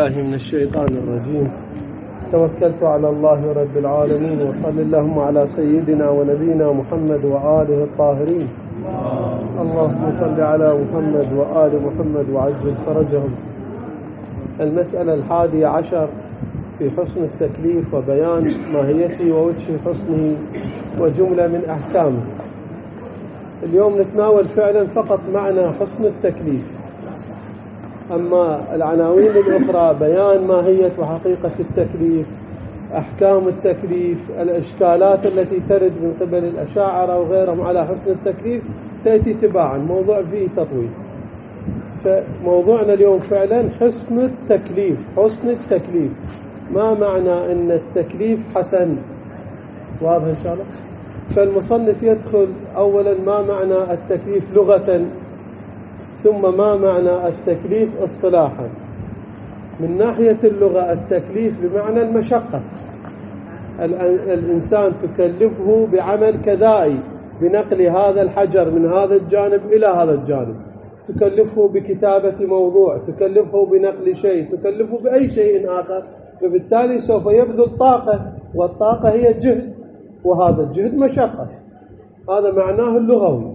الله من الشيطان الرجيم. توكلت على الله رب العالمين، وصل اللهم على سيدنا ونبينا محمد وآله الطاهرين. اللهم صل على محمد وآل محمد وعجل فرجهم. المسألة 11 في حسن التكليف وبيان ماهيته ووجه حسنه وجملة من أحكامه. اليوم نتناول فعلا فقط معنى حسن التكليف، أما العناوين الأخرى بيان ماهية وحقيقة التكليف، أحكام التكليف، الإشكالات التي ترد من قبل الأشاعرة وغيرهم على حسن التكليف تأتي تباعا، موضوع فيه تطويل. فموضوعنا اليوم فعلا حسن التكليف. حسن التكليف، ما معنى أن التكليف حسن؟ واضح إن شاء الله. فالمصنف يدخل أولا ما معنى التكليف لغة، ثم ما معنى التكليف اصطلاحا. من ناحية اللغة التكليف بمعنى المشقة، الإنسان تكلفه بعمل كذائي، بنقل هذا الحجر من هذا الجانب إلى هذا الجانب، تكلفه بكتابة موضوع، تكلفه بنقل شيء، تكلفه بأي شيء آخر، فبالتالي سوف يبذل طاقة، والطاقة هي جهد، وهذا الجهد مشقة. هذا معناه اللغوي.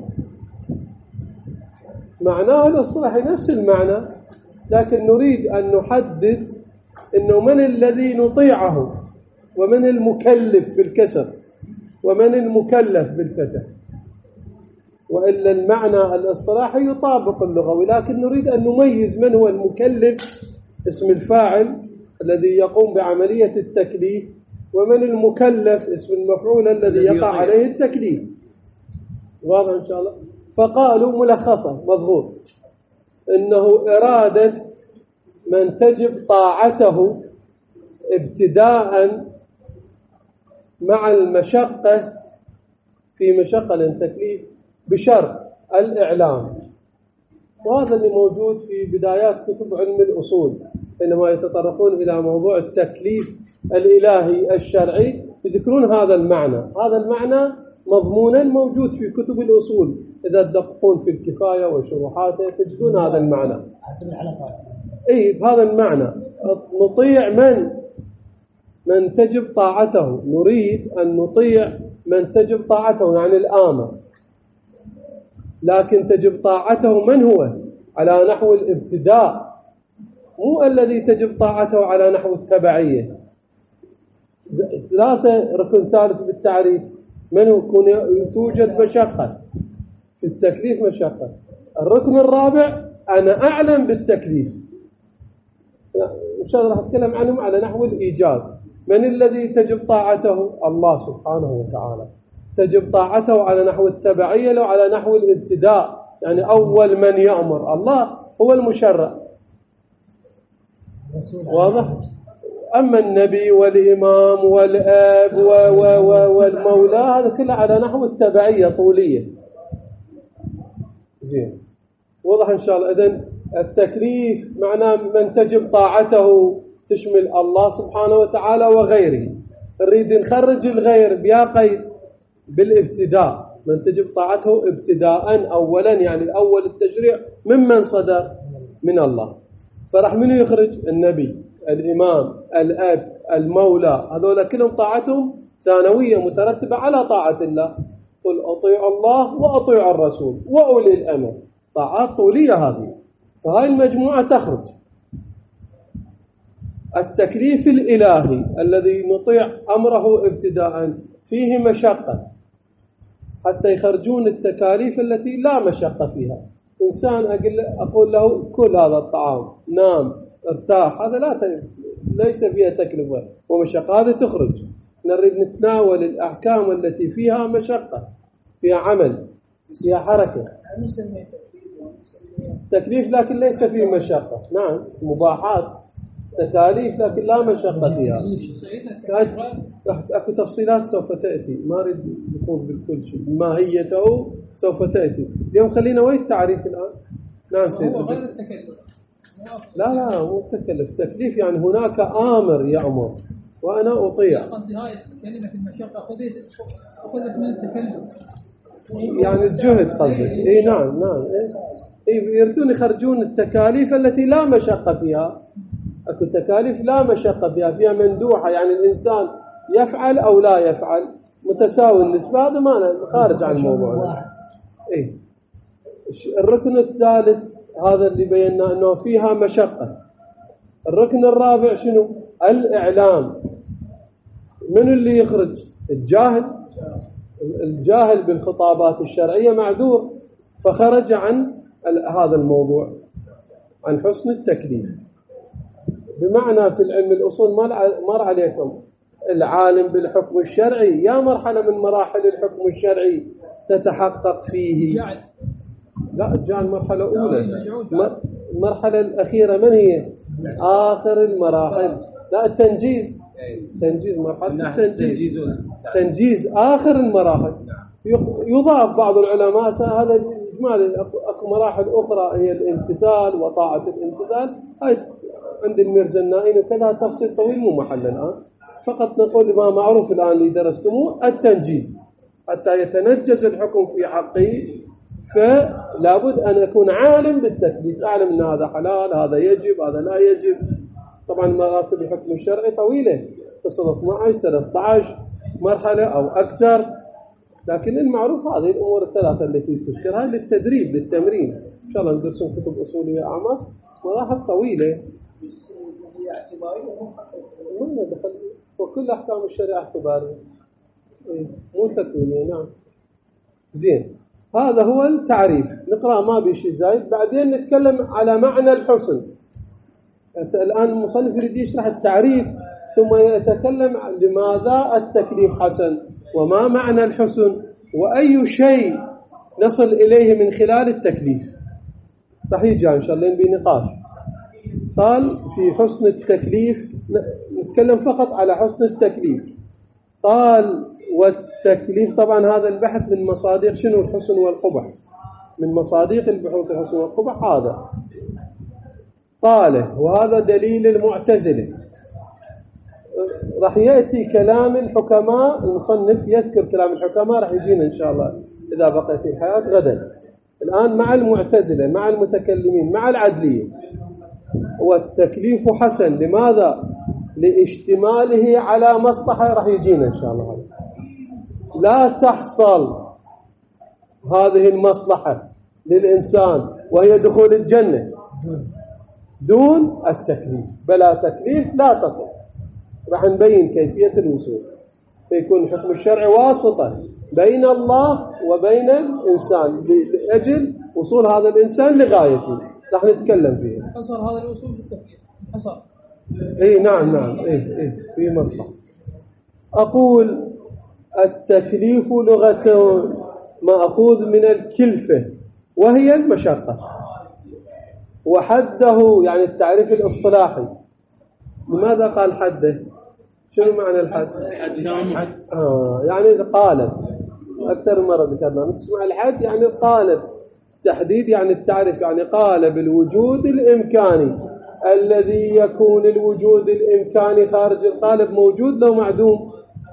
معناه الاصطلاحي نفس المعنى، لكن نريد أن نحدد إنه من الذي نطيعه، ومن المكلف بالكسر، ومن المكلف بالفتح. وإلا المعنى الاصطلاحي يطابق اللغوي، لكن نريد أن نميز من هو المكلف، اسم الفاعل الذي يقوم بعملية التكليف، ومن المكلف اسم المفعول الذي يقع عليه التكليف. واضح إن شاء الله. فقالوا ملخصا مضغوط إنه إرادة من تجب طاعته ابتداء مع المشقة، في مشقة للتكليف بشرط الإعلام. وهذا اللي موجود في بدايات كتب علم الأصول، حينما يتطرقون إلى موضوع التكليف الإلهي الشرعي يذكرون هذا المعنى. هذا المعنى مضمونا موجود في كتب الأصول، إذا تدققون في الكفاية وشروحاته تجدون هذا المعنى. بهذا المعنى نطيع من تجب طاعته. نريد أن نطيع من تجب طاعته، يعني الآمر، لكن تجب طاعته من هو؟ على نحو الابتداء، مو الذي تجب طاعته على نحو التبعية. ركن ثالث بالتعريف، من يكون توجد مشقة في التكليف، مشقة. الركن الرابع أنا أعلم بالتكليف، إن شاء الله راح أتكلم عنهم على نحو الإيجاز. من الذي تجب طاعته؟ الله سبحانه وتعالى. تجب طاعته على نحو التبعية لو على نحو الابتداء، يعني أول من يأمر الله هو المشرع. واضح؟ أما النبي والإمام والآب والمولى هذا كله على نحو التبعية طولية. زين، واضح إن شاء الله. إذن التكليف معناه من تجب طاعته، تشمل الله سبحانه وتعالى وغيره. نريد نخرج الغير بيا قيد بالابتداء، من تجب طاعته ابتداء أولا، يعني أول التشريع ممن صدر من الله. فرح منه يخرج؟ النبي، الإمام، الأب، المولى، هذول كلهم طاعتهم ثانوية مترتبة على طاعة الله. قل أطيعوا الله وأطيعوا الرسول وأولي الأمر، طاعات طولية هذه. فهاي المجموعة تخرج. التكليف الإلهي الذي نطيع أمره ابتداء فيه مشقة، حتى يخرجون التكاليف التي لا مشقة فيها. إنسان أقول له كل هذا الطعام، نام، ارتاح، هذا ليس فيها تكلفة ومشقة، هذا تخرج. نريد نتناول الأحكام التي فيها مشقة، فيها عمل، فيها حركة. تكليف لكن ليس فيه مشقة. نعم، مباحات، تكاليف لكن لا مشقة فيها. أكو تفصيلات سوف تأتي، ما أريد نقول بالكل شيء، ماهيته سوف تأتي. اليوم خلينا وين التعريف الآن. نعم سيدي. غير التكلف. لا مو التكلف. تكليف يعني هناك آمر يأمر وأنا أطيع. قصدي هاي كلمة المشقة أخذت من التكلف، يعني الجهد قصدي. نعم. يريدون يخرجون التكاليف التي لا مشقة فيها. أكو تكاليف لا مشقة فيها مندوحة، يعني الإنسان يفعل أو لا يفعل متساوي النسبة، هذا ما خارج عن الموضوع. إيه. الركن الثالث هذا اللي بينا أنه فيها مشقة. الركن الرابع شنو؟ الإعلام. من اللي يخرج؟ الجاهل بالخطابات الشرعية معذور، فخرج عن هذا الموضوع، عن حسن التكليف. بمعنى في العلم الأصول مر عليكم العالم بالحكم الشرعي، يا مرحلة من مراحل الحكم الشرعي تتحقق فيه. لا، الجعل مرحلة أولى. المرحلة الأخيرة من هي؟ آخر المراحل. لا، التنجيز. مرحلة التنجيز. تنجيز آخر المراحل. يضاف بعض العلماء هذا إجمالي. أكو مراحل أخرى هي الامتثال وطاعة الامتثال، هاي عند المرجنائين وكذا تفصيل طويل مو محل الآن. فقط نقول ما معروف الآن اللي درستموه التنجيز، حتى يتنجز الحكم في حقه. فلا بد أن أكون عالم بالتكليف، أعلم أن هذا حلال، هذا يجب، هذا لا يجب. طبعا مراتب الحكم الشرعي طويلة، تصل 12-13 مرحلة أو أكثر، لكن المعروف هذه الأمور الثلاثة التي تذكرها للتدريب للتمرين. إن شاء الله ندرسون كتب أصولية أعمق، مراحل طويلة. ما دخل، وكل أحكام الشريعة اعتبارية مو تكوينية. نعم. زين، هذا هو التعريف، نقرأ ما بشيء زايد. بعدين نتكلم على معنى الحسن. الآن المصنف يريد يشرح التعريف ثم يتكلم لماذا التكليف حسن، وما معنى الحسن، وأي شيء نصل إليه من خلال التكليف. راح يجي إن شاء الله بنقاش. قال في حسن التكليف، نتكلم فقط على حسن التكليف. قال والتكليف، طبعا هذا البحث من مصادق شنو الحسن والقبح، من مصادق البحوث الحسن والقبح هذا. قال وهذا دليل المعتزلة. راح يأتي كلام الحكماء، المصنف يذكر كلام الحكماء، راح يجينا إن شاء الله إذا بقي في الحياة غدا. الآن مع المعتزلة، مع المتكلمين، مع العدلية. والتكليف حسن، لماذا؟ لاشتماله على مصلحة، راح يجينا إن شاء الله. لا تحصل هذه المصلحة للإنسان وهي دخول الجنة دون التكليف، بلا تكليف لا تصل. راح نبين كيفية الوصول، فيكون حكم الشرع واسطة بين الله وبين الإنسان لأجل وصول هذا الإنسان لغايته، راح نتكلم فيه. حصر هذا الوصول في التكليف، حصر. نعم في مصلحة. أقول التكليف لغة مأخوذ من الكلفة وهي المشقة، وحده يعني التعريف الاصطلاحي. لماذا قال حده؟ شنو معنى الحد؟ يعني قالب، أكثر مرة ذكرنا نسمع الحد يعني القالب، تحديد يعني التعريف، يعني قالب الوجود الإمكاني الذي يكون الوجود الإمكاني خارج القالب موجود لو معدوم.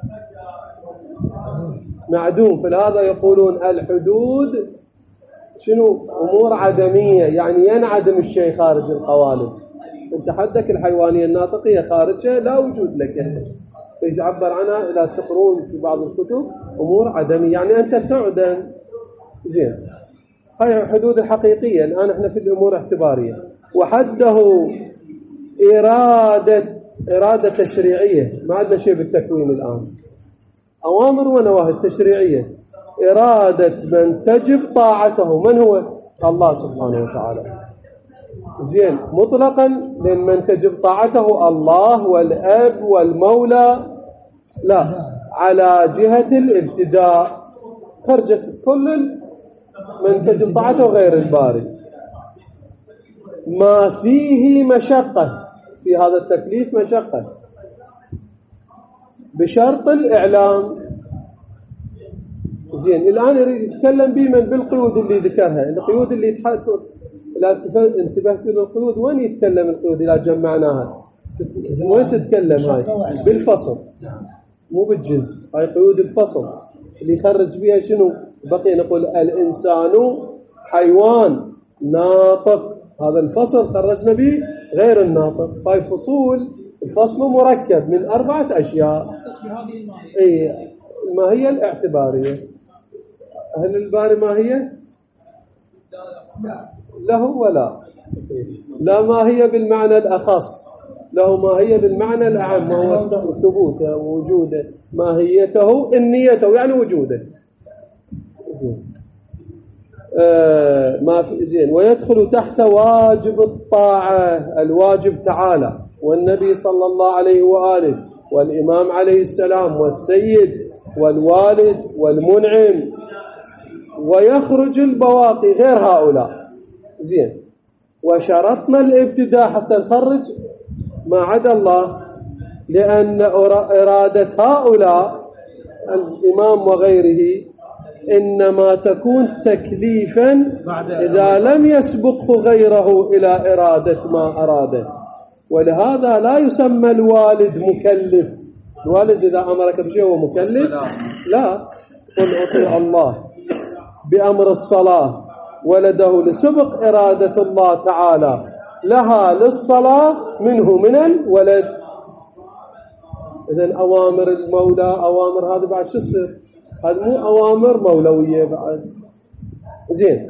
معدوم، فلهذا يقولون الحدود شنو؟ أمور عدمية، يعني ينعدم الشيء خارج القوالب. انت حدك الحيوانية الناطقية خارجها لا وجود لك، فيعبر عنها إلى تقرون في بعض الكتب أمور عدمية، يعني أنت تعدم. زين، هاي الحدود الحقيقية. الآن احنا في الأمور اعتبارية. وحده إرادة تشريعية، ما عندنا شيء بالتكوين الآن، أوامر ونواهي التشريعية. إرادة من تجب طاعته، من هو؟ الله سبحانه وتعالى. زين، مطلقا لمن تجب طاعته الله والأب والمولى، لا، على جهة الابتداء خرجت كل من تجب طاعته غير الباري. ما فيه مشقة، في هذا التكليف مشقة بشرط الإعلام. زين، الآن يريد يتكلم بمن بالقيود اللي ذكرها، القيود اللي لا انتبهت للقيود. وين يتكلم القيود إذا جمعناها؟ وين تتكلم؟ هاي بالفصل مو بالجنس، هاي قيود الفصل اللي يخرج بها شنو؟ بقي نقول الإنسان حيوان ناطق هذا الفصل خرجنا به غير الناطق. طيب فصول، الفصل مركب من 4 أشياء. اي الماهية الاعتبارية. هل الباري ماهية؟ له ولا لا ماهية بالمعنى الأخص، له ماهية بالمعنى الأعم، وهو ثبوته ووجوده، ماهيته النيته يعني وجوده. زين. ما في زين. ويدخل تحت واجب الطاعة، الواجب تعالى والنبي صلى الله عليه وآله والإمام عليه السلام والسيد والوالد والمنعم، ويخرج البواقي غير هؤلاء. زين. وشرطنا الابتداء حتى نخرج ما عدا الله، لأن إرادة هؤلاء الإمام وغيره إنما تكون تكليفا إذا لم يسبقه غيره إلى إرادة ما أراده. ولهذا لا يسمى الوالد مكلف. الوالد إذا أمرك بشيء هو مكلف؟ لا. قل أطيع الله بأمر الصلاة ولده لسبق إرادة الله تعالى لها للصلاة منه من الولد. إذن أوامر المولى أوامر هذا بعد شو تصير؟ هذا مو أوامر مولوية بعد. زين.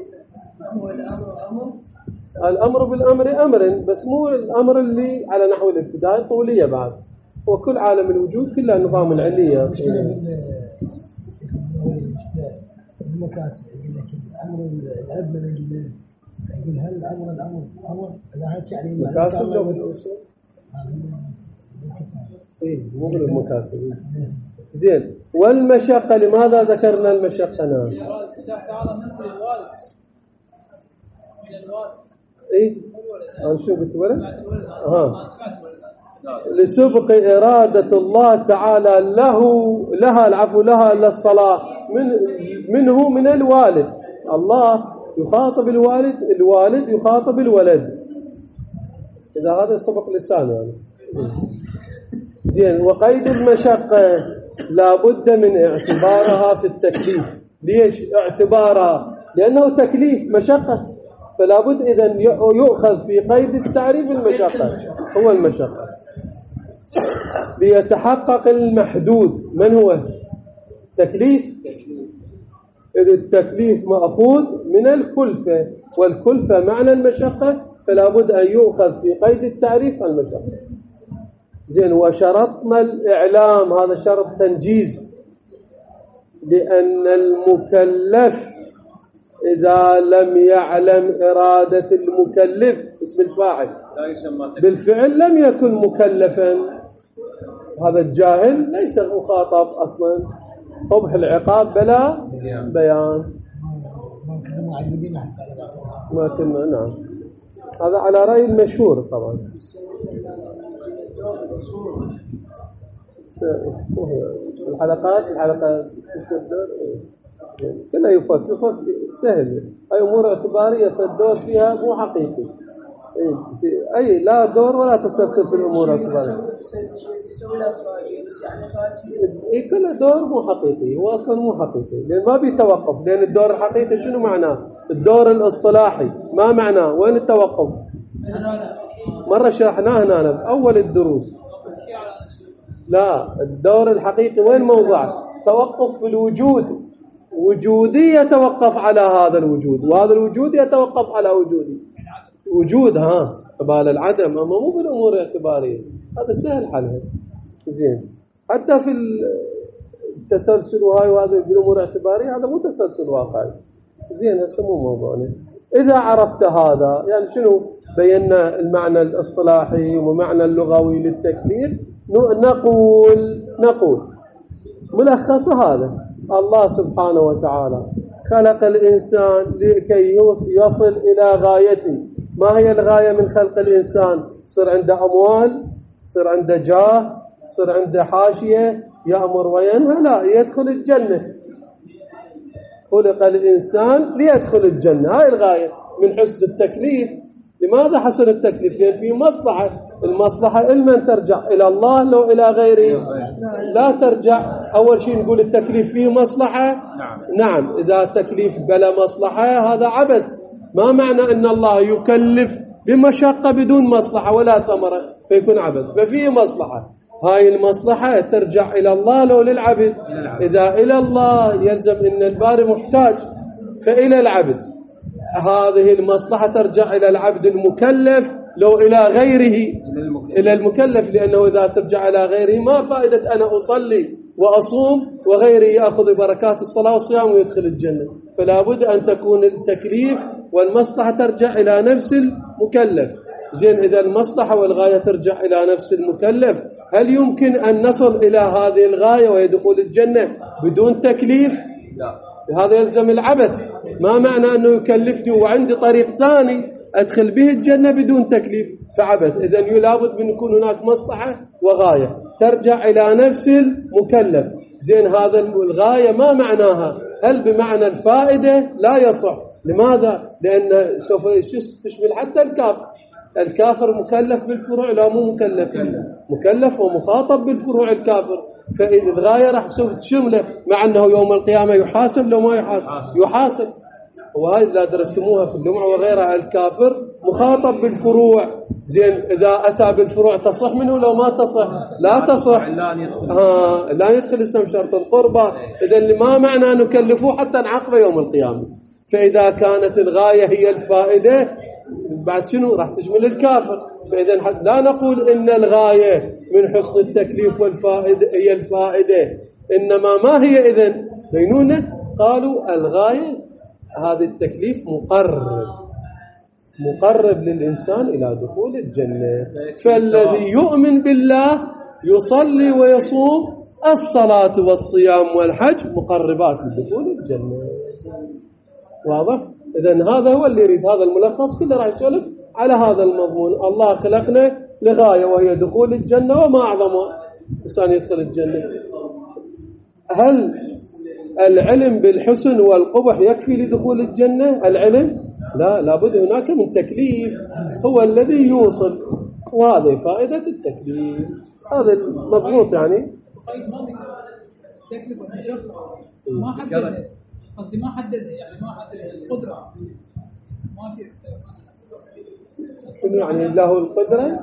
الأمر بالأمر أمر، بس مو الأمر اللي على نحو الابتداء طولية بعد. وكل عالم الوجود كلها نظام العلية. المكاسب أمر الأب من الجنين يقول هل الأمر لا يعني مكاسب لو بالأصول إيه مو بالمكاسب. زين. والمشقة، لماذا ذكرنا المشقة؟ نعم. إيه أنا شو قلت ولد؟ لسبق إرادة الله تعالى لها للصلاة منه من الوالد. الله يخاطب الوالد يخاطب الولد. إذا هذا سبق لسان يعني. زين. وقيد المشقة لا بد من اعتبارها في التكليف. ليش اعتبارها؟ لأنه تكليف مشقة، فلا بد إذن يؤخذ في قيد التعريف المشقة، هو المشقة ليتحقق المحدود. من هو تكليف؟ إذا التكليف مأخوذ من الكلفة، والكلفة معنى المشقة، فلا بد أن يؤخذ في قيد التعريف المشقة. زين. وشرطنا الإعلام، هذا شرط تنجيز، لأن المكلف إذا لم يعلم إرادة المكلف اسم الفاعل بالفعل لم يكن مكلفا. هذا الجاهل ليس مخاطب أصلا. قبح العقاب بلا بيان. ما كنا. نعم. هذا على رأي المشهور طبعا. الحلقات كلها يفكر سهل. أي أمور اعتبارية فالدور فيها مو حقيقي. أي لا دور ولا تسلسل في الأمور الاعتبارية. كل دور مو حقيقي، هو أصلا مو حقيقي لأن ما بيتوقف. لأن الدور الحقيقي شنو معناه؟ الدور الاصطلاحي ما معناه؟ وين التوقف؟ مرة شرحناه هنا بأول الدروس. لا، الدور الحقيقي وين موضعه؟ توقف في الوجود. وجودي يتوقف على هذا الوجود، وهذا الوجود يتوقف على وجودي. وجود قبال العدم، أما مو بالأمور الاعتبارية. هذا سهل حلها. زين. حتى في التسلسل وهاي وهذا بالأمور الاعتبارية هذا مو تسلسل واقعي. زين. هسه مو موضوعنا. إذا عرفت هذا يعني شنو بينا المعنى الاصطلاحي ومعنى اللغوي للتكليف، نقول ملخص هذا: الله سبحانه وتعالى خلق الإنسان لكي يصل إلى غايته. ما هي الغاية من خلق الإنسان؟ صار عنده أموال، صار عنده جاه، صار عنده حاشية، يأمر وينهى؟ لا، يدخل الجنة. خلق الإنسان ليدخل الجنة، هاي الغاية من حسن التكليف. لماذا حسن التكليف؟ لأن فيه مصلحة. المصلحة إلمن ترجع؟ إلى الله لو إلى غيره؟ لا ترجع. أول شيء نقول التكليف فيه مصلحة. نعم. إذا التكليف بلا مصلحة هذا عبث. ما معنى أن الله يكلف بمشقة بدون مصلحة ولا ثمرة فيكون عبث. ففيه مصلحة، هاي المصلحة ترجع إلى الله لو للعبد. إذا إلى الله يلزم أن الباري محتاج، فإلى العبد هذه المصلحة ترجع إلى العبد المكلف لو إلى غيره إلى المكلف، لأنه إذا ترجع إلى غيره ما فائدة أنا أصلي وأصوم وغيري يأخذ بركات الصلاة والصيام ويدخل الجنة. فلا بد أن تكون التكليف والمصلحة ترجع إلى نفس المكلف. زين، إذا المصلحة والغاية ترجع إلى نفس المكلف، هل يمكن أن نصل إلى هذه الغاية وهي دخول الجنة بدون تكليف؟ لا، هذا يلزم العبث. ما معنى أنه يكلفني وعندي طريق ثاني أدخل به الجنة بدون تكليف فعبث. إذن لابد من يكون هناك مصلحة وغاية ترجع إلى نفس المكلف. زين، هذا الغاية ما معناها؟ هل بمعنى الفائدة؟ لا يصح. لماذا؟ لأن سوف تشمل حتى الكافر. الكافر مكلف بالفروع لا مو مكلف؟ مكلف ومخاطب بالفروع الكافر. فالغاية راح سوف تشمله، مع أنه يوم القيامة يحاسب لو ما يحاسب. وهذه لا درستموها في اللمعة وغيرها. الكافر مخاطب بالفروع. زين، إذا أتى بالفروع تصح منه لو ما تصح؟ لا تصح. لا يدخل اسم شرط القربة. إذن ما معنى نكلفه حتى نعاقبه يوم القيامة؟ فإذا كانت الغاية هي الفائدة بعد شنو راح تشمل الكافر. فإذا لا نقول إن الغاية من حسن التكليف والفائدة هي الفائدة، إنما ما هي إذن بينونة؟ قالوا الغاية هذا التكليف مقرب للإنسان إلى دخول الجنة. فالذي يؤمن بالله يصلي ويصوم، الصلاة والصيام والحج مقربات لدخول الجنة. واضح؟ إذن هذا هو اللي يريد هذا الملخص كله راح يسولف على هذا المضمون. الله خلقنا لغاية وهي دخول الجنة، وما أعظمها إنسان يدخل الجنة. هل العلم بالحسن والقبح يكفي لدخول الجنة؟ العلم لا، لابد هناك من تكليف هو الذي يوصل، وهذه فائدة التكليف. هذا مضبوط يعني. تكليف والمشقة ما حدد، قصدي ما حدد يعني ما حدد القدرة، ما في يعني له القدرة. لا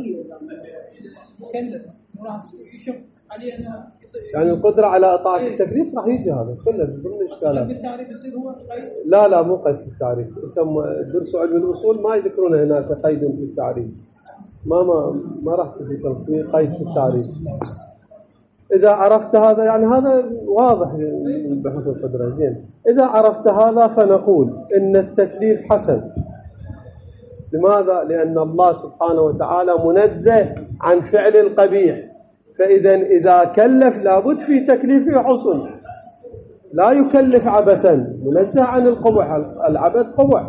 مكلف راح يشق عليه انه يعني القدرة على إطاعة التكليف راح يجي هذا كله ضمن الإشكالات. بالتعريف يصير هو قيد؟ لا مو قيد في التعريف. انتم درسوا علم الأصول ما يذكرون هناك قيد في التعريف. ما راح تذكر في قيد في التعريف. إذا عرفت هذا يعني هذا واضح بحث القدرة. زين، إذا عرفت هذا فنقول إن التكليف حسن. لماذا؟ لأن الله سبحانه وتعالى منزه عن فعل القبيح. فإذا كلف لابد في تكليفه حسن، لا يكلف عبثا، منزه عن القبح. العبث قبح.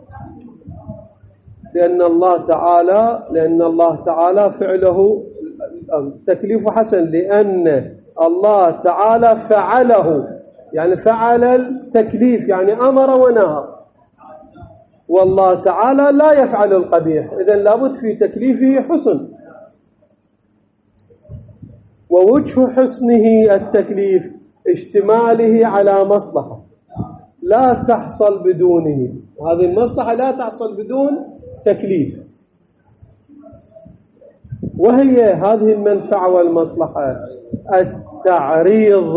لأن الله تعالى فعله تكليف حسن، لأن الله تعالى فعله، يعني فعل التكليف، يعني أمر ونهى. والله تعالى لا يفعل القبيح. إذن لابد في تكليفه حسن. ووجه حسنه التكليف اشتماله على مصلحة لا تحصل بدونه. هذه المصلحة لا تحصل بدون تكليف، وهي هذه المنفعة والمصلحة التعريض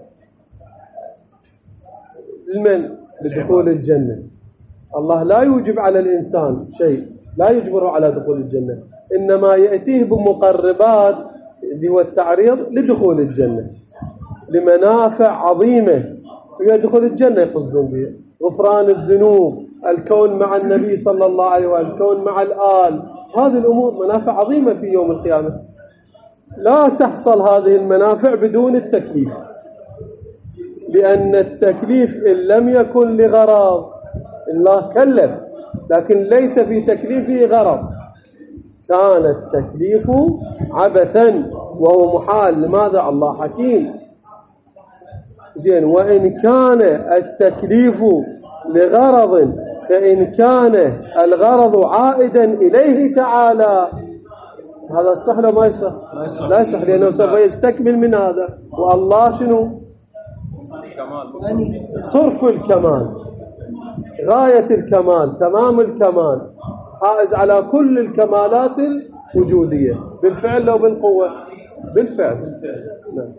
لدخول الجنة. الله لا يوجب على الإنسان شيء، لا يجبره على دخول الجنة، إنما يأتيه بمقربات اللي هو التعريض لدخول الجنة، لمنافع عظيمة ويدخل الجنة يقصدون بها: غفران الذنوب، الكون مع النبي صلى الله عليه وسلم، الكون مع الآل. هذه الأمور منافع عظيمة في يوم القيامة. لا تحصل هذه المنافع بدون التكليف، لأن التكليف إن لم يكن لغرض، الله كلف لكن ليس في تكليفه غرض، كان التكليف عبثا وهو محال. لماذا؟ الله حكيم. زين، وإن كان التكليف لغرض فإن كان الغرض عائدا إليه تعالى، هذا صح ولا ما يصح؟ لا يصح، لأنه سوف يستكمل من هذا. والله شنو؟ صرف الكمال. غاية الكمال، تمام الكمال، حائز على كل الكمالات الوجودية، بالفعل لو بالقوة؟ بالفعل. نعم.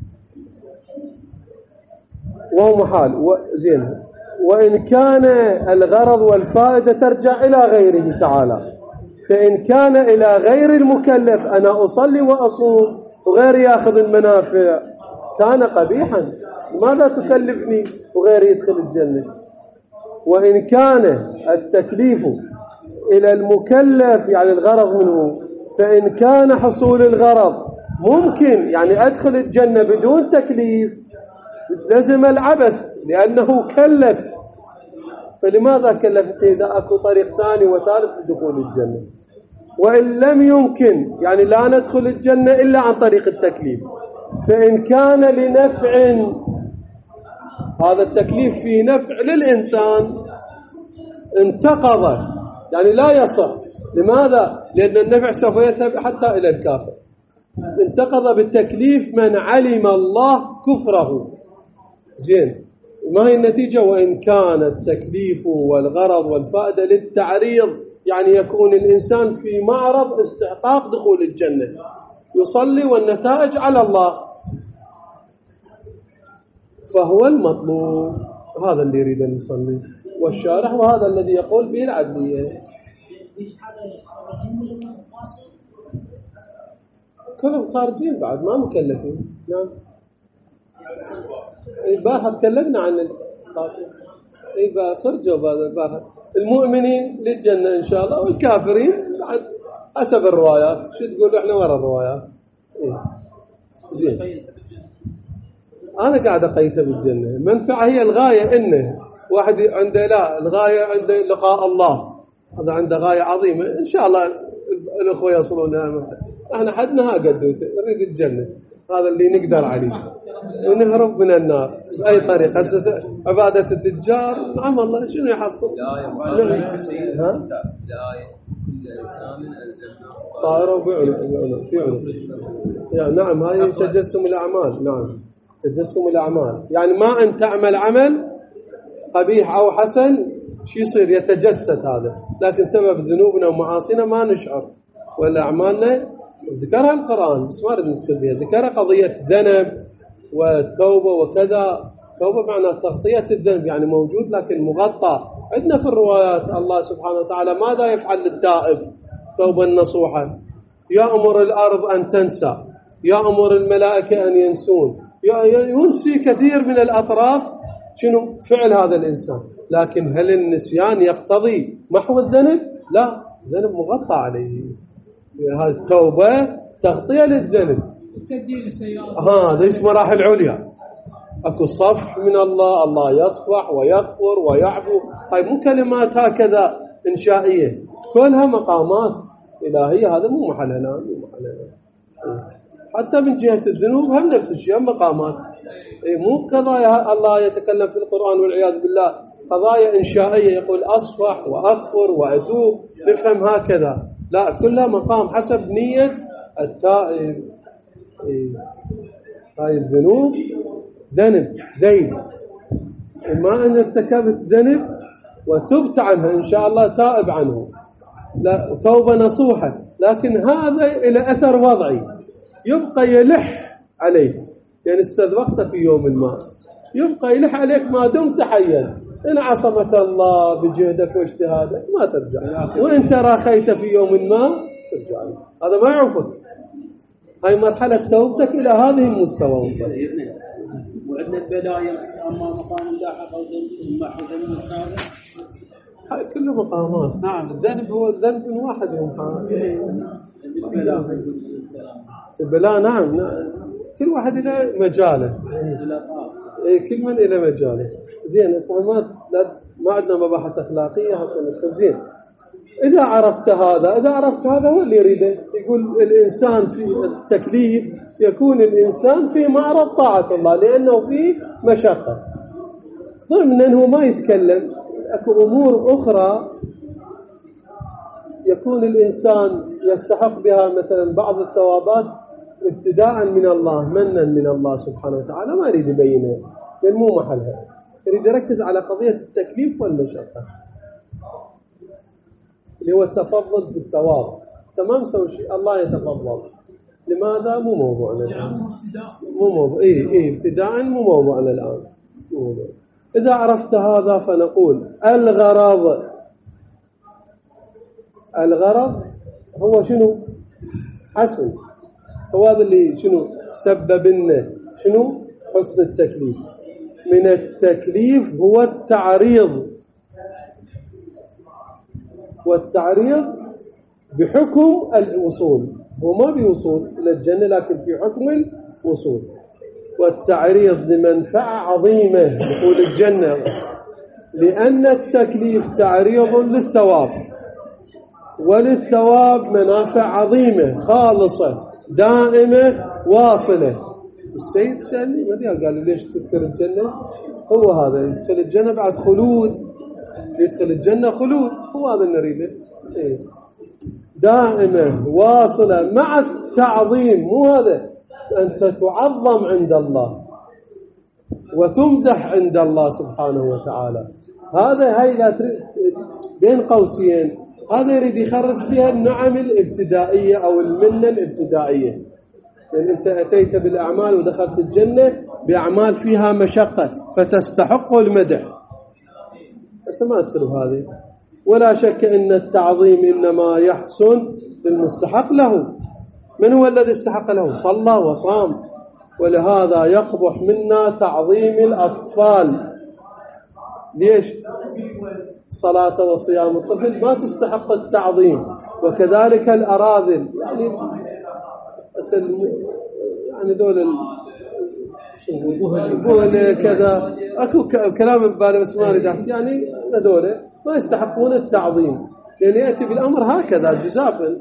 وهو محال. زين. وإن كان الغرض والفائدة ترجع إلى غيره تعالى، فإن كان إلى غير المكلف، أنا أصلي وأصوم وغير يأخذ المنافع، كان قبيحا. ماذا تكلفني وغير يدخل الجنة؟ وإن كان التكليف إلى المكلف يعني الغرض منه، فإن كان حصول الغرض ممكن يعني أدخل الجنة بدون تكليف، لزم العبث لأنه كلف. فلماذا كلف إذا أكو طريق ثاني وثالث لدخول الجنة؟ وإن لم يمكن يعني لا ندخل الجنة إلا عن طريق التكليف، فإن كان لنفع، هذا التكليف فيه نفع للإنسان، انتقض يعني لا يصح. لماذا؟ لأن النفع سوف يذهب حتى إلى الكافر. انتقض بالتكليف من علم الله كفره. زين. ما هي النتيجة؟ وإن كان التكليف والغرض والفائدة للتعريض، يعني يكون الإنسان في معرض استحقاق دخول الجنة، يصلي والنتائج على الله، فهو المطلوب. هذا اللي يريد أن يصلي والشارح، وهذا الذي يقول به العدلية. كلهم خارجين بعد ما مكلفين. نعم. البارحة تكلمنا عن القاسم. خرجوا بعد البارحة. المؤمنين للجنة إن شاء الله، والكافرين بعد حسب الروايات. شو تقول إحنا ورا الروايات؟ إيه. زين. أنا قاعد أقيتها بالجنة. المنفعة هي الغاية، إنه واحد عنده لا الغاية عنده لقاء الله، هذا عنده غاية عظيمة. إن شاء الله الأخوة يصلون لها. إحنا حدنا قد نريد الجنة، هذا اللي نقدر عليه، ونهرب من النار بأي طريقة. عبادة التجار نعم الله شنو يحصل؟ ها؟ طائرة وبيعوا يعني. نعم هاي تجسم الأعمال. نعم تجسم الأعمال، يعني ما أن تعمل عمل قبيح أو حسن شو يصير؟ يتجسد هذا، لكن سبب ذنوبنا ومعاصينا ما نشعر، ولا أعمالنا ذكرها القرآن بس ما ردنا ندخل بها. ذكرها قضية ذنب والتوبة وكذا. توبة معنى تغطية الذنب يعني موجود لكن مغطى. عندنا في الروايات الله سبحانه وتعالى ماذا يفعل للتائب؟ توبة نصوحة. يأمر الأرض أن تنسى، يأمر الملائكة أن ينسون، ينسي كثير من الأطراف شنو فعل هذا الإنسان. لكن هل النسيان يقتضي محو الذنب؟ لا، الذنب مغطى عليه. هذه التوبة تغطية للذنب. تبديل السيئات هذا اسمه مراحل عليا. اكو صفح من الله، الله يصفح ويغفر ويعفو. هاي مو كلمات هكذا انشائيه، كلها مقامات الهيه. هذا مو محل هنا، مو محل هنا. حتى من جهه الذنوب هم نفس الشيء، هم مقامات. مو قضايا الله يتكلم في القران والعياذ بالله قضايا انشائيه يقول اصفح واغفر واتوب، نفهم هكذا. لا، كلها مقام حسب نيه التائب. هاي الذنوب ذنب ذيل، إما أن ارتكبت ذنب وتبت عنها إن شاء الله تائب عنه، لا توبة نصوحة، لكن هذا إلى أثر وضعي يبقى يلح عليك. يعني استذوقت في يوم ما يبقى يلح عليك ما دمت حيا. إن عصمك الله بجهدك واجتهادك ما ترجع، وإن تراخيت في يوم ما ترجع. هذا ما يعرفك. هاي مرحلة توبتك إلى هذه المستوى. وعندنا البلايا أما مقام لاحق أو ذنب السابق، هاي كله مقامات. نعم الذنب هو الذنب الواحد يوم البلاء. نعم كل واحد إلى مجاله، كل من إلى مجاله. زين ما عندنا مباحث أخلاقية حتى ندخل. زين إذا عرفت هذا هو اللي يريده. يقول الإنسان في التكليف يكون الإنسان في معرض طاعة الله لأنه فيه مشقة، ضمن هو ما يتكلم. أكو أمور أخرى يكون الإنسان يستحق بها مثلا بعض الثوابات ابتداء من الله، منا من الله سبحانه وتعالى، ما يريد يبينها لأن مو محلها. يريد يركز على قضية التكليف والمشقة اللي هو التفضل بالثواب. تمام سوي شيء الله يتفضل. لماذا؟ مو موضوعنا الآن. مو موضوع ابتداء مو موضوعنا الآن. إذا عرفت هذا فنقول الغرض هو شنو؟ حسن. هو هذا اللي شنو سبب لنا شنو حسن التكليف. من التكليف هو التعريض، والتعريض بحكم الوصول. هو ما بيوصول إلى الجنة لكن في حكم الوصول. والتعريض لمنفعة عظيمة دخول الجنة، لأن التكليف تعريض للثواب، وللثواب منافع عظيمة خالصة دائمة واصلة. السيد سألني ما قال لي ليش تدخل الجنة؟ هو هذا يدخل الجنة بعد خلود، يدخل الجنة خلود، هو هذا اللي نريده. دائمة واصلة مع التعظيم. مو هذا أنت تعظم عند الله وتمدح عند الله سبحانه وتعالى. هاي لا تريد بين قوسين، هذا يريد يخرج بها النعم الابتدائية أو المنة الابتدائية. لأن أنت أتيت بالأعمال ودخلت الجنة بأعمال فيها مشقة فتستحق المدح، بس ما أدخل بهذه. ولا شك أن التعظيم إنما يحسن بالمستحق له. من هو الذي استحق له؟ صلى وصام. ولهذا يقبح منا تعظيم الأطفال. ليش؟ صلاة وصيام الطفل ما تستحق التعظيم، وكذلك الأراذل. يعني دول يقول كذا اكو كلام ببالي بس ما اريد احكي. يعني هذول ما يستحقون التعظيم، لان ياتي بالامر هكذا جزافا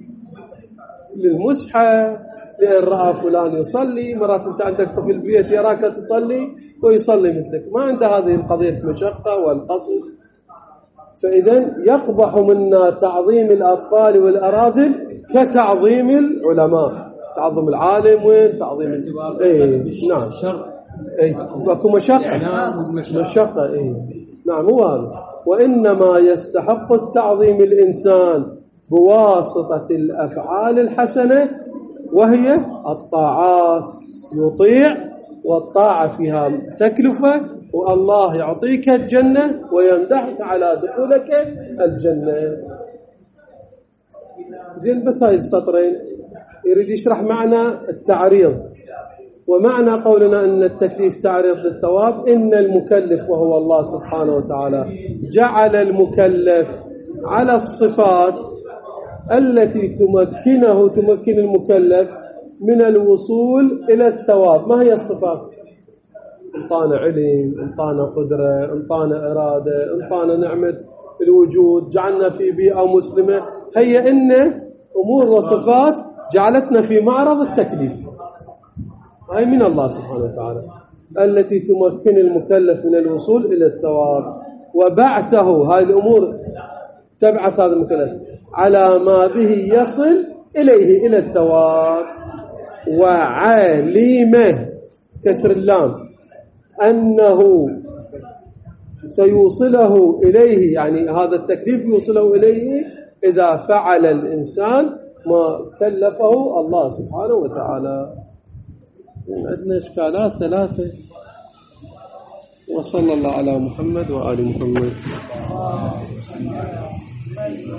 للمسحه. لان راى فلان يصلي، مرات انت عندك طفل بيت يراك تصلي ويصلي مثلك، ما عنده هذه القضيه المشقه والقصد. فاذا يقبح منا تعظيم الاطفال والاراذل كتعظيم العلماء. تعظم العالم وين تعظيم نعم اكو مشقة نعم هو هذا. وإنما يستحق التعظيم الإنسان بواسطة الأفعال الحسنة، وهي الطاعات. يطيع والطاعة فيها تكلفة، والله يعطيك الجنة ويمدحك على دخولك الجنة. زين بس هاي السطرين يريد يشرح معنى التعريض. ومعنى قولنا أن التكليف تعريض للثواب، إن المكلف وهو الله سبحانه وتعالى جعل المكلف على الصفات التي تمكن المكلف من الوصول إلى الثواب. ما هي الصفات؟ انطانا علم، انطانا قدرة، انطانا إرادة، انطانا نعمة الوجود، جعلنا في بيئة مسلمة. هي إن أمور وصفات جعلتنا في معرض التكليف، هاي من الله سبحانه وتعالى، التي تمكن المكلف من الوصول إلى الثواب. وبعثه، هاي الأمور تبعث هذا المكلف على ما به يصل إليه إلى الثواب. وعلمه كسر اللام أنه سيوصله إليه، يعني هذا التكليف يوصله إليه إذا فعل الإنسان ما كلفه الله سبحانه وتعالى. عندنا إشكالات 3. وصلى الله على محمد وآل محمد.